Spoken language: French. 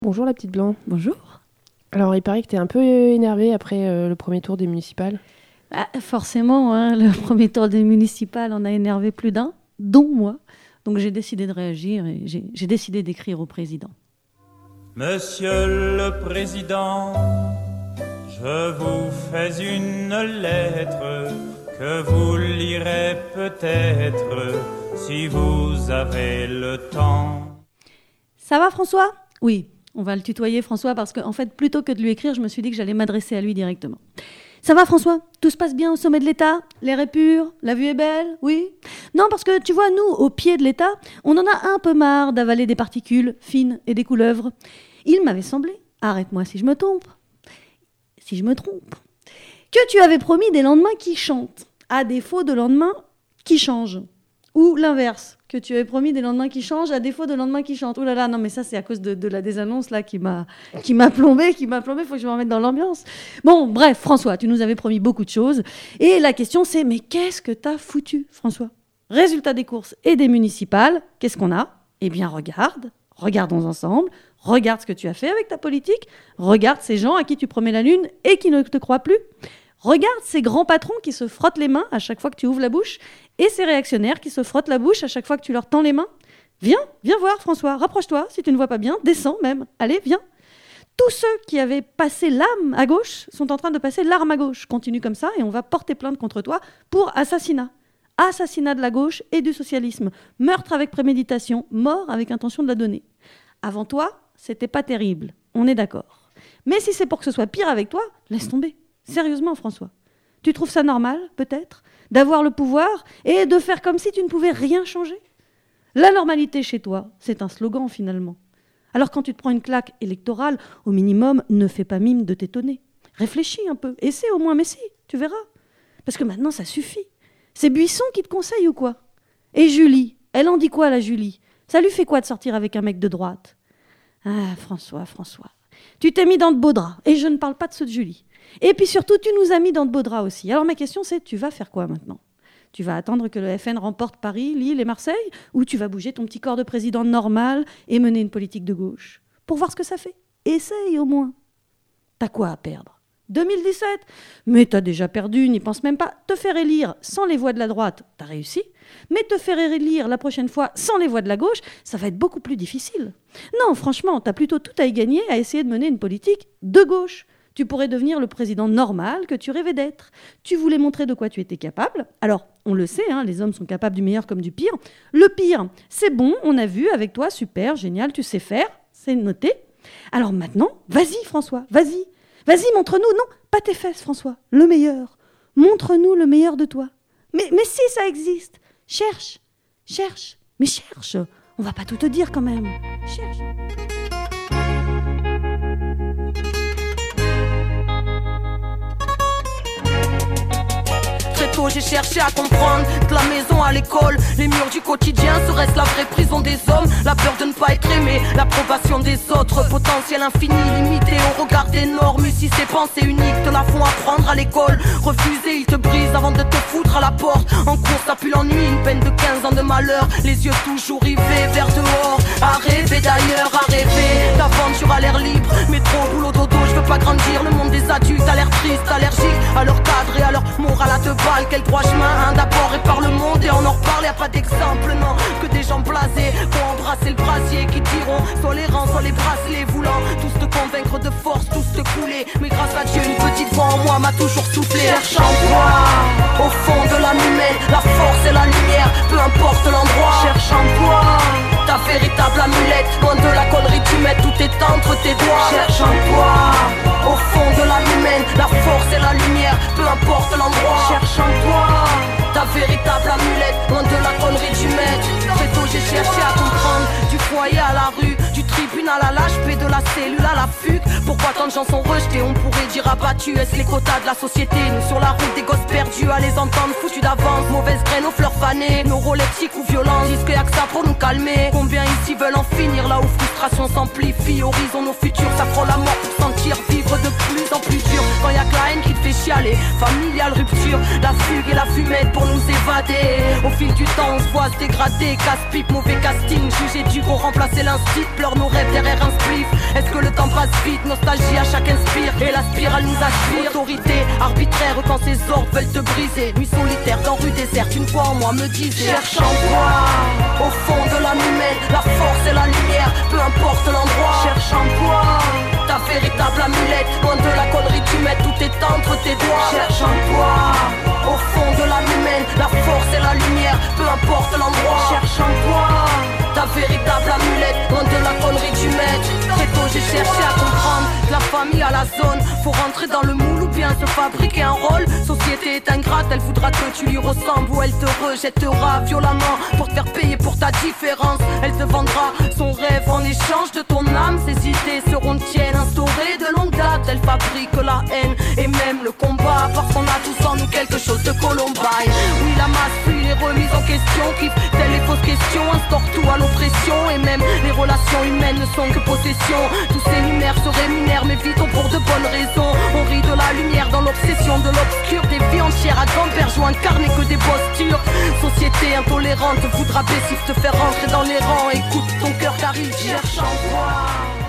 Bonjour la petite Blanc. Bonjour. Alors il paraît que t'es un peu énervée après le premier tour des municipales. Forcément, le premier tour des municipales en a énervé plus d'un, dont moi. Donc j'ai décidé de réagir et j'ai décidé d'écrire au président. Monsieur le Président, je vous fais une lettre que vous lirez peut-être si vous avez le temps. Ça va François ? Oui, on va le tutoyer François parce qu'en fait, plutôt que de lui écrire, je me suis dit que j'allais m'adresser à lui directement. Ça va François ? Tout se passe bien au sommet de l'État ? L'air est pur ? La vue est belle ? Oui ? Non, parce que tu vois, nous, au pied de l'État, on en a un peu marre d'avaler des particules fines et des couleuvres. Il m'avait semblé, arrête-moi si je me trompe, que tu avais promis des lendemains qui chantent, à défaut de lendemains qui changent. Ou l'inverse, que tu avais promis des lendemains qui changent à défaut de lendemains qui chantent. Ouh là là, non mais ça c'est à cause de la désannonce là qui m'a plombé, faut que je me remette dans l'ambiance. Bon, bref, François, tu nous avais promis beaucoup de choses. Et la question c'est, mais qu'est-ce que t'as foutu, François ? Résultat des courses et des municipales, qu'est-ce qu'on a ? Eh bien regardons ensemble, regarde ce que tu as fait avec ta politique, regarde ces gens à qui tu promets la lune et qui ne te croient plus. Regarde ces grands patrons qui se frottent les mains à chaque fois que tu ouvres la bouche et ces réactionnaires qui se frottent la bouche à chaque fois que tu leur tends les mains. Viens voir François, rapproche-toi si tu ne vois pas bien, descends même, allez, viens. Tous ceux qui avaient passé l'âme à gauche sont en train de passer l'arme à gauche. Continue comme ça et on va porter plainte contre toi pour assassinat. Assassinat de la gauche et du socialisme. Meurtre avec préméditation, mort avec intention de la donner. Avant toi, c'était pas terrible, on est d'accord. Mais si c'est pour que ce soit pire avec toi, laisse tomber. Sérieusement, François, tu trouves ça normal, peut-être, d'avoir le pouvoir et de faire comme si tu ne pouvais rien changer ? La normalité chez toi, c'est un slogan finalement. Alors quand tu te prends une claque électorale, au minimum, ne fais pas mime de t'étonner. Réfléchis un peu, essaie au moins, mais si, tu verras. Parce que maintenant, ça suffit. C'est Buisson qui te conseille ou quoi ? Et Julie, elle en dit quoi, la Julie ? Ça lui fait quoi de sortir avec un mec de droite ? Ah, François, tu t'es mis dans de beaux draps, et je ne parle pas de ceux de Julie. Et puis surtout, tu nous as mis dans de beaux draps aussi. Alors ma question c'est, tu vas faire quoi maintenant ? Tu vas attendre que le FN remporte Paris, Lille et Marseille ? Ou tu vas bouger ton petit corps de président normal et mener une politique de gauche ? Pour voir ce que ça fait. Essaye au moins. T'as quoi à perdre ? 2017 ? Mais t'as déjà perdu, n'y pense même pas. Te faire élire sans les voix de la droite, t'as réussi. Mais te faire élire la prochaine fois sans les voix de la gauche, ça va être beaucoup plus difficile. Non, franchement, t'as plutôt tout à y gagner à essayer de mener une politique de gauche. Tu pourrais devenir le président normal que tu rêvais d'être. Tu voulais montrer de quoi tu étais capable. Alors, on le sait, les hommes sont capables du meilleur comme du pire. Le pire, c'est bon, on a vu avec toi, super, génial, tu sais faire, c'est noté. Alors maintenant, vas-y François, vas-y, montre-nous, non, pas tes fesses François, le meilleur. Montre-nous le meilleur de toi. Mais si ça existe, cherche, mais cherche, on va pas tout te dire quand même, cherche. J'ai cherché à comprendre, de la maison à l'école, les murs du quotidien, serait-ce la vraie prison des hommes ? La peur de ne pas être aimé, l'approbation des autres, potentiel infini, limité au regard des normes. Si ces pensées uniques te la font apprendre à l'école, refuser, ils te brisent avant de te foutre à la porte. En course, ça pue l'ennui, une peine de 15 ans de malheur, les yeux toujours rivés vers dehors. À rêver d'ailleurs, à rêver, l'aventure a l'air libre, métro, boulot, dodo, je veux pas grandir. Le monde des adultes a l'air triste, allergique à leur cadre et à leur morale à deux balles. Quel droit chemin, d'abord et par le monde et on en reparle, y'a pas d'exemple, non, que des gens blasés vont embrasser le brasier, qui diront soit les rangs, soit les bracelets, voulant tous te convaincre de force, tous te couler. Mais grâce à Dieu, une petite voix en moi m'a toujours soufflé. Cherche en toi, au fond de l'âme humaine, la force et la lumière, peu importe l'endroit. Cherche en toi, ta véritable amulette, loin de la connerie tu mets, tout est entre tes doigts. Cherche en toi, au fond de l'âme humaine, la force et la lumière, peu importe l'endroit. Cherche en toi, ta véritable amulette, loin de la connerie du maître. Très tôt j'ai cherché à comprendre, du foyer à la rue, du tribunal à l'HP, de la cellule à la fugue. Pourquoi tant de gens sont rejetés, on pourrait dire abattus. Est-ce les quotas de la société, nous sur la route des gosses perdus, à les entendre foutus d'avance. Mauvaise graine aux fleurs fanées, nos rôles éthiques ou violents, disent qu'il y a que ça pour nous calmer. Combien ici veulent en finir, là où frustration s'amplifie. Horizon nos futurs, ça prend la mort pour sentir vivre de plus en plus dur. Quand y a que la haine qui te fait chialer, familiale rupture, la fugue et la fumette pour nous évader. Au fil du temps on se voit se dégrader, casse-pipe, mauvais casting, jugé du qu'on remplaçait l'instinct, pleure nos rêves derrière un spliff. Est-ce que le temps passe vite, nostalgie à chaque inspire et la spirale nous aspire. Autorité arbitraire quand ses ordres veulent te briser. Nuit solitaire dans rue déserte, une fois en moi me disait cherche en toi, au fond de l'âme humaine, la force et la lumière, peu importe l'endroit. Cherche en toi ta véritable amulette, loin de la connerie tu mets, tout est entre tes doigts. Cherche en toi, au fond de l'âme humaine, la force et la lumière, peu importe l'endroit. Cherche en toi ta véritable amulette, loin de la connerie du maître. Très tôt j'ai cherché à comprendre que la famille à la zone, faut rentrer dans le moule ou bien se fabriquer un rôle. Société est ingrate, elle voudra que tu lui ressembles ou elle te rejettera violemment pour te faire payer pour ta différence. Elle te vendra son rêve en échange de ton âme. Ses idées seront tiennes, instaurées de longue date. Elle fabrique la haine et même le combat, parce qu'on a tous en nous quelque chose de Columbine. Oui, la masse fuit les remises en question, kiffe telles les fausses questions, instaure tout à l'oppression. Et même les relations humaines ne sont que possession. Tous ces numéros se rémunèrent mais vitons pour de bonnes raisons. On rit de la lumière dans l'obsession de l'obscur. Des vies entières à grand-père jouent incarner que des postures. Société intolérante voudra baissif te faire rentrer dans les rangs. Écoute ton cœur car il cherche en toi.